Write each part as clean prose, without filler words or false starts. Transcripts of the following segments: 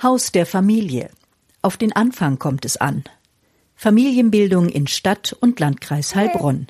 Haus der Familie. Auf den Anfang kommt es an. Familienbildung in Stadt und Landkreis Heilbronn.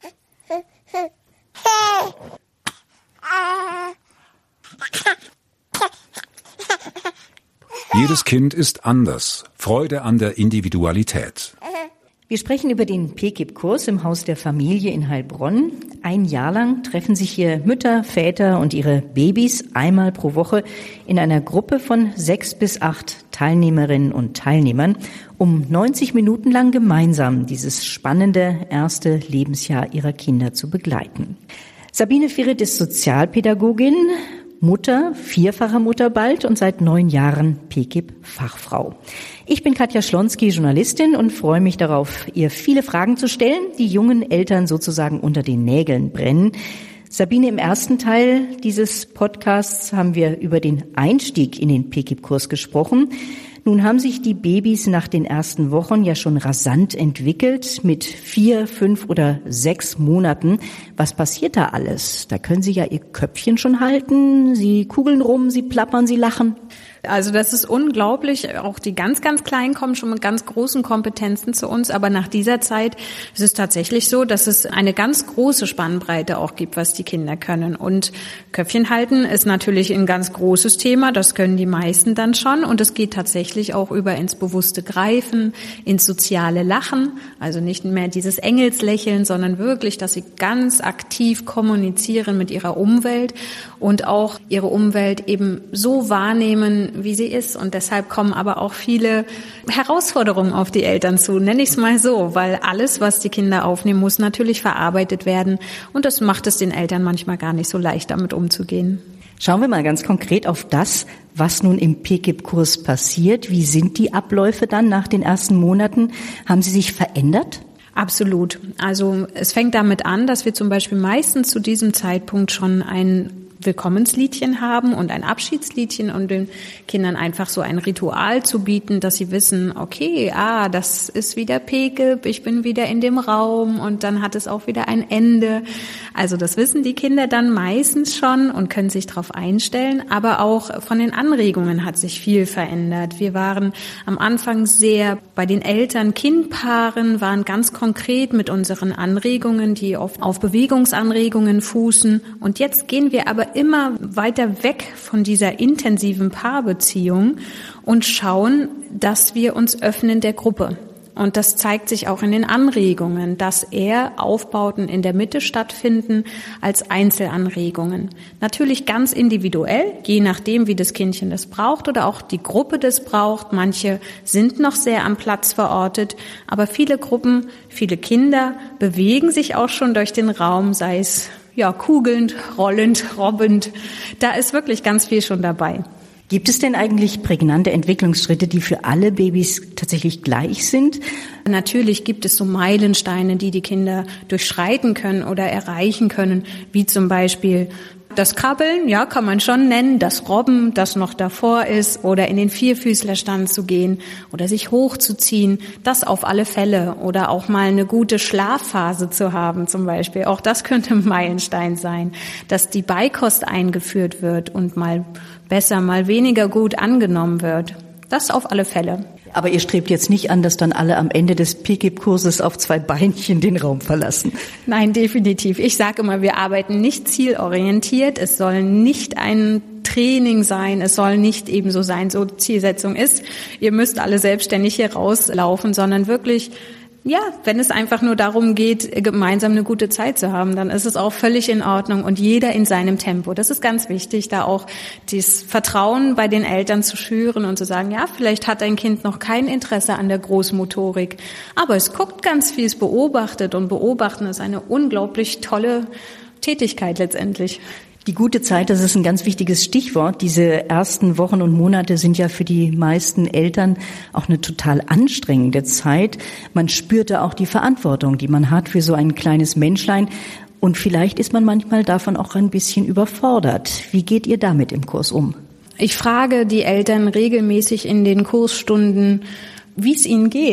Jedes Kind ist anders. Freude an der Individualität. Wir sprechen über den PKIP-Kurs im Haus der Familie in Heilbronn. Ein Jahr lang treffen sich hier Mütter, Väter und ihre Babys einmal pro Woche in einer Gruppe von 6 bis 8 Teilnehmerinnen und Teilnehmern, um 90 Minuten lang gemeinsam dieses spannende erste Lebensjahr ihrer Kinder zu begleiten. Sabine Viret ist Sozialpädagogin, Mutter, 4-fache Mutter bald und seit 9 Jahren PKIP-Fachfrau. Ich bin Katja Schlonski, Journalistin und freue mich darauf, ihr viele Fragen zu stellen, die jungen Eltern sozusagen unter den Nägeln brennen. Sabine, im ersten Teil dieses Podcasts haben wir über den Einstieg in den PKIP-Kurs gesprochen. Nun haben sich die Babys nach den ersten Wochen ja schon rasant entwickelt, mit 4, 5 oder 6 Monaten. Was passiert da alles? Da können Sie ja Ihr Köpfchen schon halten, Sie kugeln rum, Sie plappern, Sie lachen. Also das ist unglaublich. Auch die ganz, ganz Kleinen kommen schon mit ganz großen Kompetenzen zu uns. Aber nach dieser Zeit ist es tatsächlich so, dass es eine ganz große Spannbreite auch gibt, was die Kinder können. Und Köpfchen halten ist natürlich ein ganz großes Thema. Das können die meisten dann schon. Und es geht tatsächlich auch über ins bewusste Greifen, ins soziale Lachen. Also nicht mehr dieses Engelslächeln, sondern wirklich, dass sie ganz aktiv kommunizieren mit ihrer Umwelt und auch ihre Umwelt eben so wahrnehmen, wie sie ist. Und deshalb kommen aber auch viele Herausforderungen auf die Eltern zu, nenne ich es mal so, weil alles, was die Kinder aufnehmen, muss natürlich verarbeitet werden. Und das macht es den Eltern manchmal gar nicht so leicht, damit umzugehen. Schauen wir mal ganz konkret auf das, was nun im PKIP-Kurs passiert. Wie sind die Abläufe dann nach den ersten Monaten? Haben sie sich verändert? Absolut. Also es fängt damit an, dass wir zum Beispiel meistens zu diesem Zeitpunkt schon ein Willkommensliedchen haben und ein Abschiedsliedchen und den Kindern einfach so ein Ritual zu bieten, dass sie wissen, okay, das ist wieder PKIP, ich bin wieder in dem Raum und dann hat es auch wieder ein Ende. Also das wissen die Kinder dann meistens schon und können sich darauf einstellen, aber auch von den Anregungen hat sich viel verändert. Wir waren am Anfang sehr bei den Eltern-Kind-Paaren, waren ganz konkret mit unseren Anregungen, die oft auf Bewegungsanregungen fußen und jetzt gehen wir aber immer weiter weg von dieser intensiven Paarbeziehung und schauen, dass wir uns öffnen der Gruppe. Und das zeigt sich auch in den Anregungen, dass eher Aufbauten in der Mitte stattfinden als Einzelanregungen. Natürlich ganz individuell, je nachdem, wie das Kindchen das braucht oder auch die Gruppe das braucht. Manche sind noch sehr am Platz verortet, aber viele Gruppen, viele Kinder bewegen sich auch schon durch den Raum, sei es kugelnd, rollend, robbend. Da ist wirklich ganz viel schon dabei. Gibt es denn eigentlich prägnante Entwicklungsschritte, die für alle Babys tatsächlich gleich sind? Natürlich gibt es so Meilensteine, die die Kinder durchschreiten können oder erreichen können, wie zum Beispiel das Krabbeln, kann man schon nennen, das Robben, das noch davor ist, oder in den Vierfüßlerstand zu gehen oder sich hochzuziehen, das auf alle Fälle, oder auch mal eine gute Schlafphase zu haben zum Beispiel, auch das könnte ein Meilenstein sein, dass die Beikost eingeführt wird und mal besser, mal weniger gut angenommen wird, das auf alle Fälle. Aber ihr strebt jetzt nicht an, dass dann alle am Ende des PKIP-Kurses auf 2 Beinchen den Raum verlassen? Nein, definitiv. Ich sage immer, wir arbeiten nicht zielorientiert. Es soll nicht ein Training sein. Es soll nicht eben so sein, so Zielsetzung ist, ihr müsst alle selbstständig hier rauslaufen, sondern wirklich, wenn es einfach nur darum geht, gemeinsam eine gute Zeit zu haben, dann ist es auch völlig in Ordnung und jeder in seinem Tempo. Das ist ganz wichtig, da auch das Vertrauen bei den Eltern zu schüren und zu sagen, vielleicht hat ein Kind noch kein Interesse an der Großmotorik, aber es guckt ganz viel, es beobachtet und beobachten ist eine unglaublich tolle Tätigkeit letztendlich. Die gute Zeit, das ist ein ganz wichtiges Stichwort. Diese ersten Wochen und Monate sind ja für die meisten Eltern auch eine total anstrengende Zeit. Man spürte auch die Verantwortung, die man hat für so ein kleines Menschlein. Und vielleicht ist man manchmal davon auch ein bisschen überfordert. Wie geht ihr damit im Kurs um? Ich frage die Eltern regelmäßig in den Kursstunden, wie es ihnen geht.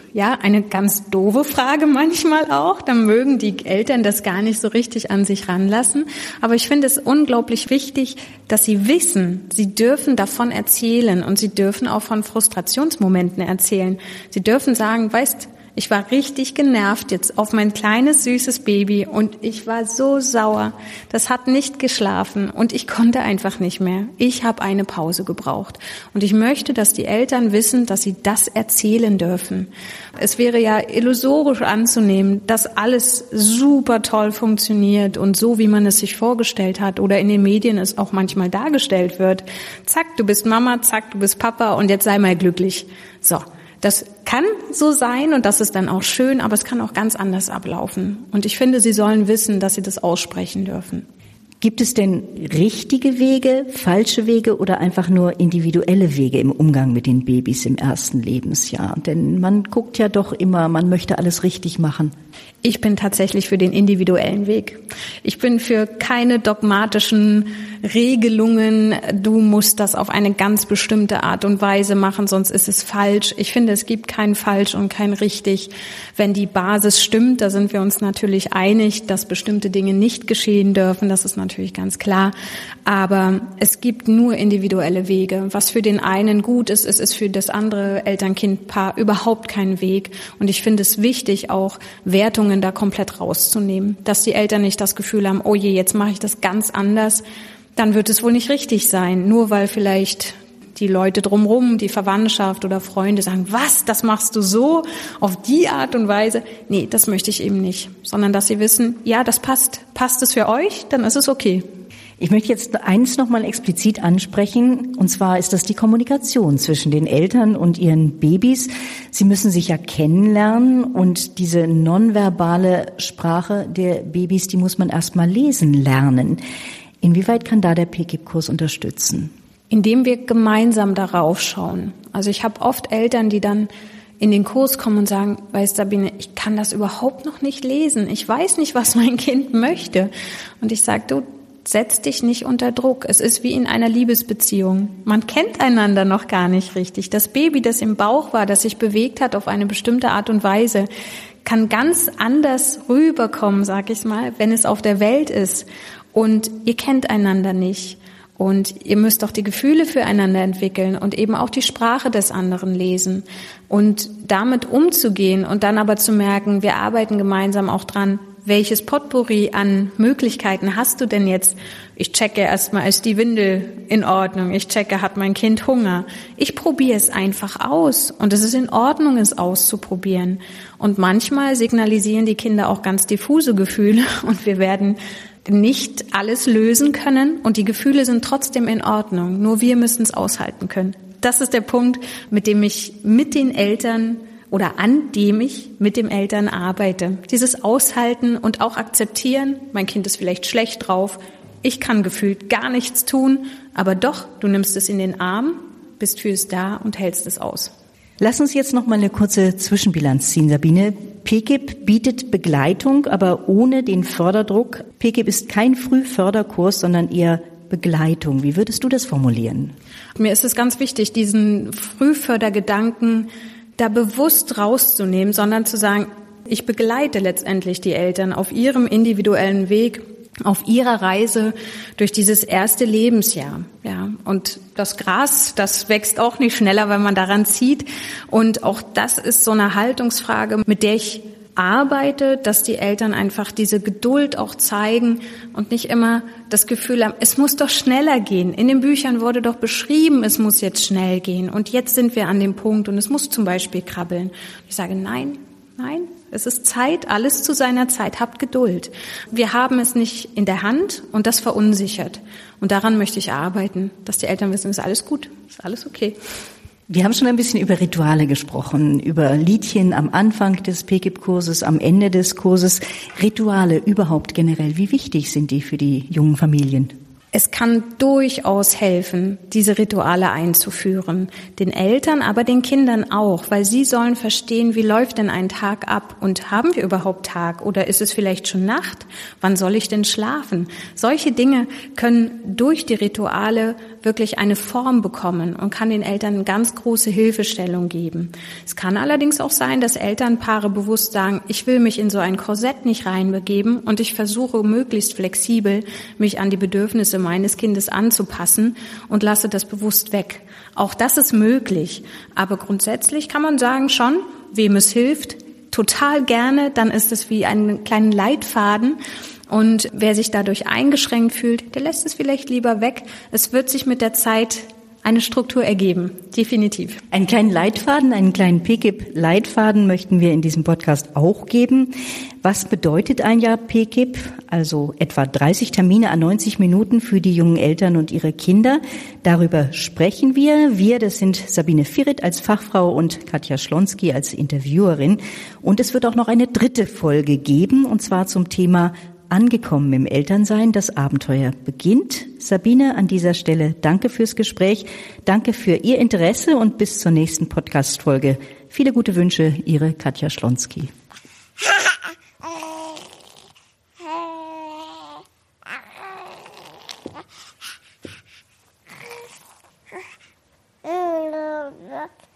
Ja, eine ganz doofe Frage manchmal auch. Da mögen die Eltern das gar nicht so richtig an sich ranlassen. Aber ich finde es unglaublich wichtig, dass sie wissen, sie dürfen davon erzählen und sie dürfen auch von Frustrationsmomenten erzählen. Sie dürfen sagen, weißt, ich war richtig genervt jetzt auf mein kleines, süßes Baby und ich war so sauer. Das hat nicht geschlafen und ich konnte einfach nicht mehr. Ich habe eine Pause gebraucht. Und ich möchte, dass die Eltern wissen, dass sie das erzählen dürfen. Es wäre ja illusorisch anzunehmen, dass alles super toll funktioniert und so, wie man es sich vorgestellt hat oder in den Medien es auch manchmal dargestellt wird. Zack, du bist Mama, zack, du bist Papa und jetzt sei mal glücklich. So. Das kann so sein und das ist dann auch schön, aber es kann auch ganz anders ablaufen. Und ich finde, sie sollen wissen, dass sie das aussprechen dürfen. Gibt es denn richtige Wege, falsche Wege oder einfach nur individuelle Wege im Umgang mit den Babys im ersten Lebensjahr? Denn man guckt ja doch immer, man möchte alles richtig machen. Ich bin tatsächlich für den individuellen Weg. Ich bin für keine dogmatischen Regelungen, du musst das auf eine ganz bestimmte Art und Weise machen, sonst ist es falsch. Ich finde, es gibt kein falsch und kein richtig. Wenn die Basis stimmt, da sind wir uns natürlich einig, dass bestimmte Dinge nicht geschehen dürfen, das ist natürlich ganz klar. Aber es gibt nur individuelle Wege. Was für den einen gut ist, ist für das andere Eltern-Kind-Paar überhaupt kein Weg. Und ich finde es wichtig, auch Wertungen da komplett rauszunehmen, dass die Eltern nicht das Gefühl haben, oh je, jetzt mache ich das ganz anders, dann wird es wohl nicht richtig sein, nur weil vielleicht die Leute drumherum, die Verwandtschaft oder Freunde sagen, was, das machst du so, auf die Art und Weise. Nee, das möchte ich eben nicht, sondern dass sie wissen, ja, das passt. Passt es für euch, dann ist es okay. Ich möchte jetzt eins nochmal explizit ansprechen, und zwar ist das die Kommunikation zwischen den Eltern und ihren Babys. Sie müssen sich ja kennenlernen und diese nonverbale Sprache der Babys, die muss man erstmal lesen lernen. Inwieweit kann da der PKIP-Kurs unterstützen? Indem wir gemeinsam darauf schauen. Also ich habe oft Eltern, die dann in den Kurs kommen und sagen, weißt Sabine, ich kann das überhaupt noch nicht lesen. Ich weiß nicht, was mein Kind möchte. Und ich sage, du, setz dich nicht unter Druck. Es ist wie in einer Liebesbeziehung. Man kennt einander noch gar nicht richtig. Das Baby, das im Bauch war, das sich bewegt hat auf eine bestimmte Art und Weise, kann ganz anders rüberkommen, sag ich mal, wenn es auf der Welt ist. Und ihr kennt einander nicht. Und ihr müsst auch die Gefühle füreinander entwickeln und eben auch die Sprache des anderen lesen. Und damit umzugehen und dann aber zu merken, wir arbeiten gemeinsam auch dran, welches Potpourri an Möglichkeiten hast du denn jetzt? Ich checke erstmal, ist die Windel in Ordnung? Ich checke, hat mein Kind Hunger? Ich probiere es einfach aus. Und es ist in Ordnung, es auszuprobieren. Und manchmal signalisieren die Kinder auch ganz diffuse Gefühle und wir werden nicht alles lösen können und die Gefühle sind trotzdem in Ordnung. Nur wir müssen es aushalten können. Das ist der Punkt, mit dem ich mit den Eltern oder an dem ich mit dem Eltern arbeite. Dieses Aushalten und auch akzeptieren, mein Kind ist vielleicht schlecht drauf, ich kann gefühlt gar nichts tun, aber doch, du nimmst es in den Arm, bist für es da und hältst es aus. Lass uns jetzt noch mal eine kurze Zwischenbilanz ziehen, Sabine. PKIP bietet Begleitung, aber ohne den Förderdruck. PKIP ist kein Frühförderkurs, sondern eher Begleitung. Wie würdest du das formulieren? Mir ist es ganz wichtig, diesen Frühfördergedanken da bewusst rauszunehmen, sondern zu sagen, ich begleite letztendlich die Eltern auf ihrem individuellen Weg, auf ihrer Reise durch dieses erste Lebensjahr. Ja, und das Gras, das wächst auch nicht schneller, wenn man daran zieht. Und auch das ist so eine Haltungsfrage, mit der ich arbeite, dass die Eltern einfach diese Geduld auch zeigen und nicht immer das Gefühl haben, es muss doch schneller gehen. In den Büchern wurde doch beschrieben, es muss jetzt schnell gehen. Und jetzt sind wir an dem Punkt und es muss zum Beispiel krabbeln. Ich sage, nein, es ist Zeit, alles zu seiner Zeit. Habt Geduld. Wir haben es nicht in der Hand und das verunsichert. Und daran möchte ich arbeiten, dass die Eltern wissen, ist alles gut, ist alles okay. Wir haben schon ein bisschen über Rituale gesprochen, über Liedchen am Anfang des PKIP-Kurses, am Ende des Kurses. Rituale überhaupt generell, wie wichtig sind die für die jungen Familien? Es kann durchaus helfen, diese Rituale einzuführen. Den Eltern, aber den Kindern auch, weil sie sollen verstehen, wie läuft denn ein Tag ab und haben wir überhaupt Tag oder ist es vielleicht schon Nacht? Wann soll ich denn schlafen? Solche Dinge können durch die Rituale wirklich eine Form bekommen und kann den Eltern eine ganz große Hilfestellung geben. Es kann allerdings auch sein, dass Elternpaare bewusst sagen, ich will mich in so ein Korsett nicht reinbegeben und ich versuche möglichst flexibel, mich an die Bedürfnisse meines Kindes anzupassen und lasse das bewusst weg. Auch das ist möglich. Aber grundsätzlich kann man sagen schon, wem es hilft, total gerne, dann ist es wie einen kleinen Leitfaden. Und wer sich dadurch eingeschränkt fühlt, der lässt es vielleicht lieber weg. Es wird sich mit der Zeit eine Struktur ergeben, definitiv. Einen kleinen Leitfaden, einen kleinen PKIP-Leitfaden möchten wir in diesem Podcast auch geben. Was bedeutet ein Jahr PKIP? Also etwa 30 Termine an 90 Minuten für die jungen Eltern und ihre Kinder. Darüber sprechen wir. Wir, das sind Sabine Virit als Fachfrau und Katja Schlonski als Interviewerin. Und es wird auch noch eine dritte Folge geben, und zwar zum Thema Angekommen im Elternsein, das Abenteuer beginnt. Sabine, an dieser Stelle danke fürs Gespräch, danke für Ihr Interesse und bis zur nächsten Podcast-Folge. Viele gute Wünsche, Ihre Katja Schlonski. Ja.